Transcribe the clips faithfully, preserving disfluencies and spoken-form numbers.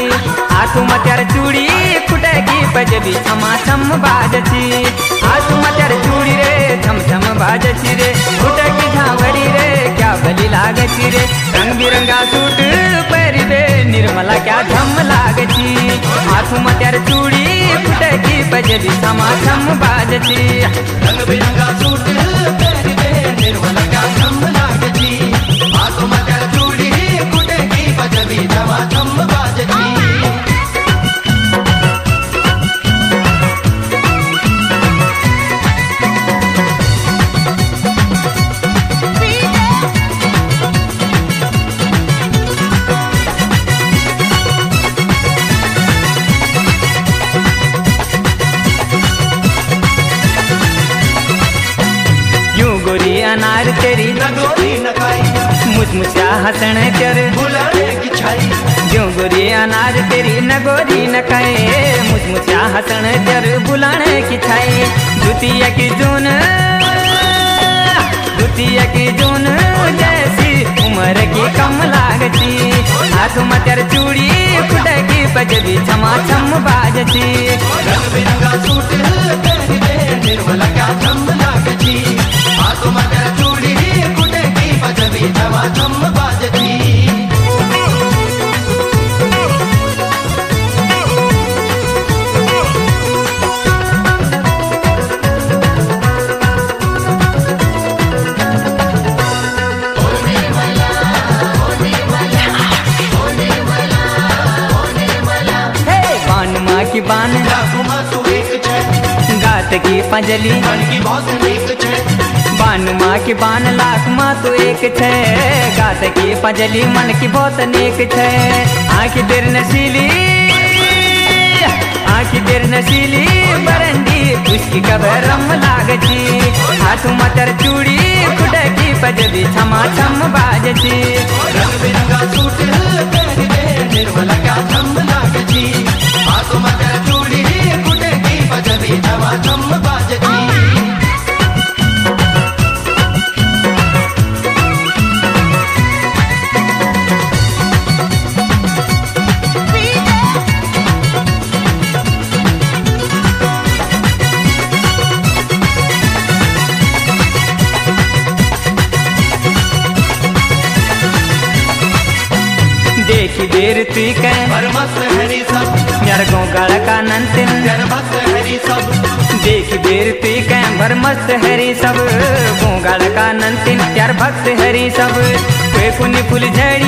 हाथू मत्यार चूड़ी फुटकी पजबी छमा छम बाजची। हाथू मत्यार चूड़ी रे छम छम बाजची रे, फुटकी झावड़ी रे क्या भली लागची रे। रंग बिरंगा सूट पहरी दे निर्मला क्या झम लागची। हाथू मत्यार चूड़ी फुटकी पजबी छमा छम बाजची। रंग बिरंगा सूट पहरी दे निर्मला क्या झम लागची। हाथू मत्यार चूड़ी फुटकी पजबी छमा छम बाजची। अनार तेरी नगोरी नकाई, मुचमुचा हसन कर बुलाने की छाई। जो गोरी अनार तेरी नगोरी नकाए, मुचमुचा हसन कर बुलाने की छाई। द्वितीय की जून द्वितीय की जून जैसी उम्र की कम लागती। हाथ मतर चूड़ी फुटकी पजबी छमा छम बाजती। रंग बिरंगा सूट पहरी दे निर्मला क्या झम लागती। हाथों में तेरा चूड़ी फुटकी पजबी छमा छम बाजती। की बान तू एक छे, गात की पंजली मन की बहुत एक छे। बान माँ की बान लाख माँ तो एक छे, गात की पंजली मन की बहुत नेक छे। आँखी तेर नशीली आँखी तेर नशीली बरंडी उसकी कबर रम लागती। हाथ मतर चूड़ी फुटकी पजबी छमा छम बाजती। रंग बिरंगा सूट पहरी दे निर्मला क्या झम लागती। हाथों में तेरा चूड़ी फुटकी पजबी छमा छम बाजती। देखी देर तुई कह मस्त हरी सब यार गोगाड़ का नंतिन मस्त हरी सब। देखी देर तुई कह भर मस्त हरी सब, गोगाड़ का नंतिन यार भक्त हरी सब। कोई कुनी फूल झड़ी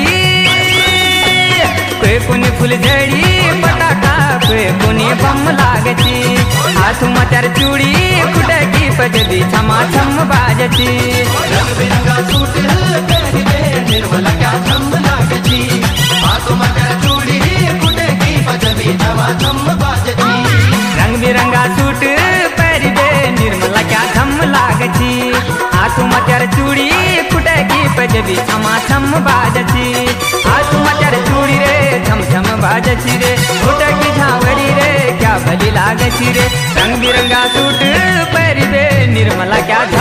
कोई कुनी फूल झड़ी पटाखा कोई कुनी बम लागती। हाथ मतर चूड़ी फुटकी पजबी छमा छम बाजती। रंग बिरंगा सूट पहरी दे निर्मला क्या झम लागती। हाथों में तेरा चूड़ी फुटकी पजबी छमा छम बाजती। रंग बिरंगा सूट पहरी दे निर्मला क्या झम लागती। हाथों मतर चूड़ी फुटकी पजबी छमा छम बाजती। हाथों मतर चूड़ी रे छम छम बाजती रे, फुटकी झावड़ी रे क्या भली लागती रे। रंग बिरंगा सूट पहरी दे निर्मला क्या